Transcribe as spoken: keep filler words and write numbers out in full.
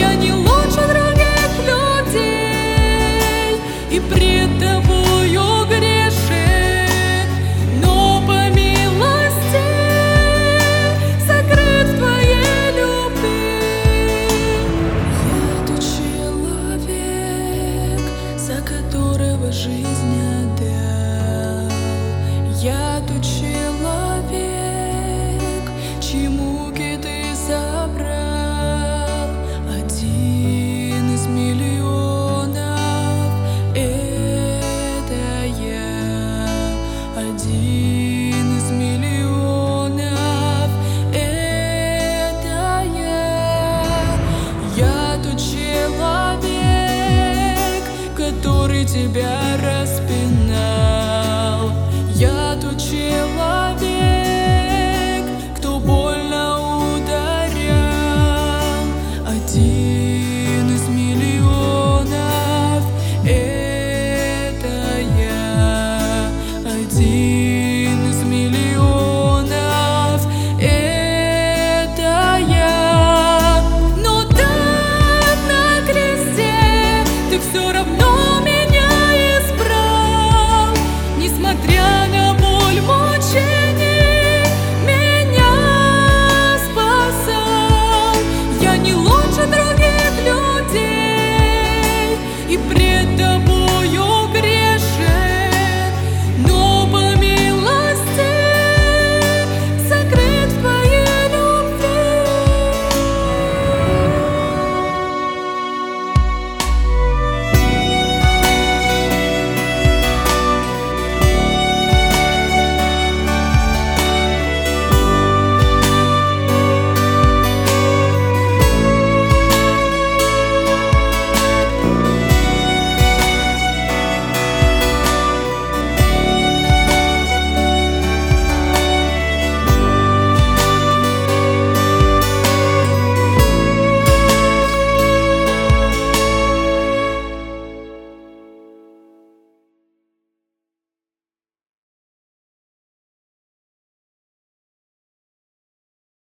Я не лучше других людей и пред тобою грешен, но по милости сокрыт в твоей любви. Я тот человек, за которого жизнь отдал. Я тот человек, чьи муки ты забрал. Один из миллионов — это я. Один из миллионов — это я. Я тот человек, который тебя распинал. Я тот человек, кто больно ударял. Один из миллионов — это я. Один из миллионов — это я. Но там на кресте ты все равно меня избрал, несмотря на боль мучений, меня спасал. Я не лучше других людей и пред